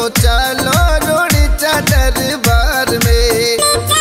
चलो रोड़ीचा दरबार में।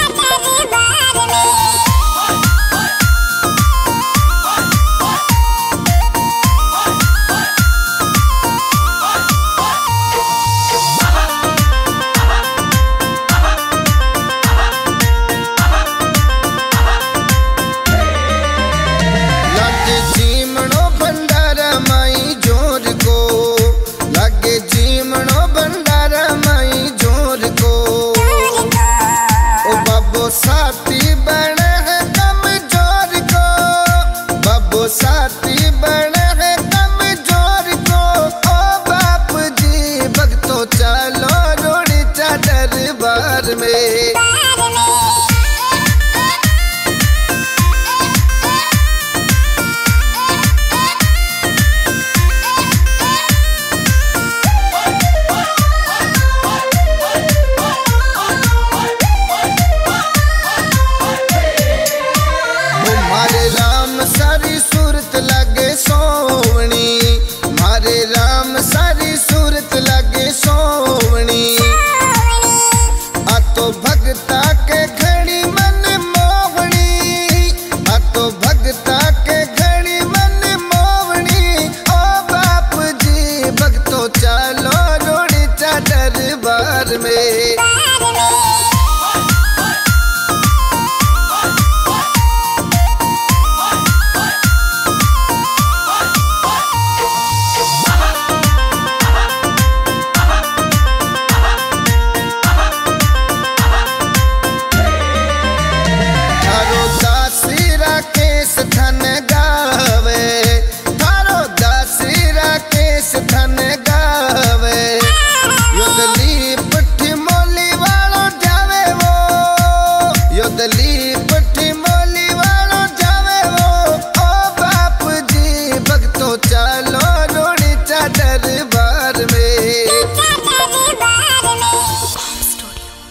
साथी बने है कमजोर को, बब्बू साथी बने है कमजोर को। ओ बाप जी भक्तों चलो रोड़ीचा दरबार में। मारे राम सारी सूरत लागे सोवनी, मारे राम सारी सूरत लागे सोवनी। आ तो भगता के घड़ी मन मोहनी, आ तो भगता के घड़ी मन मोहनी। ओ बाप जी भक्तों चलो रोड़ीचा दरबार में।